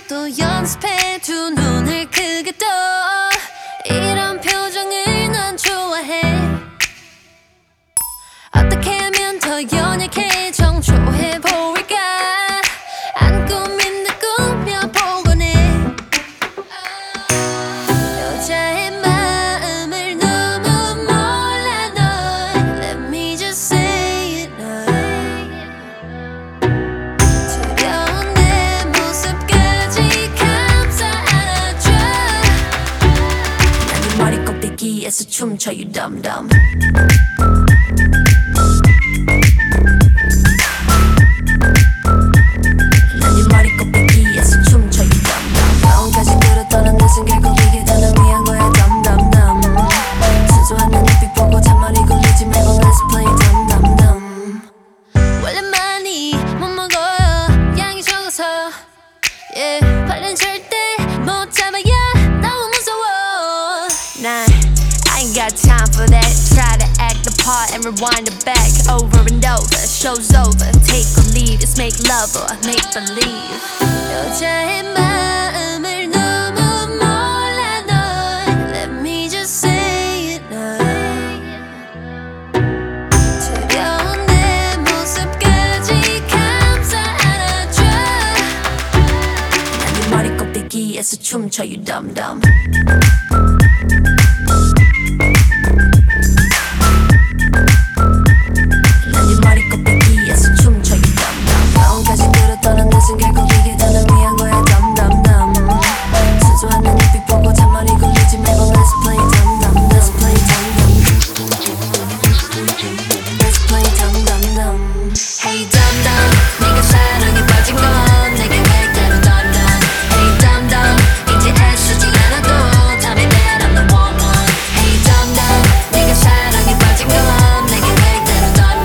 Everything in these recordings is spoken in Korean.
또 연습해 두 눈을 크게 떠 이런 표정을 난 좋아해 어떻게 하면 더 연약해 정초해 보일까 안 꾸민 듯 꾸며보곤 해 여자의 마음을 너무 몰라 널 Let me just say it 두려운 내 모습까지 감싸 안아줘 난 네 머리 꼭대기에서 춤춰 you dumb dumb 발렌 절대 못 잡아야 너무 무서워 난 I ain't got time for that Try to act the part and rewind it back Over and over, show's over Take or leave, it's make love or make believe 여자의 마음을 너무 몰라 널 Let me just say it 두려운 내 모습까지 감싸 안아줘 난 네 머리 꼭대기에서 춤춰 you dumb dumb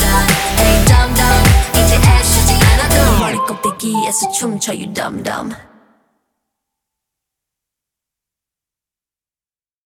춤춰 you dumb dumb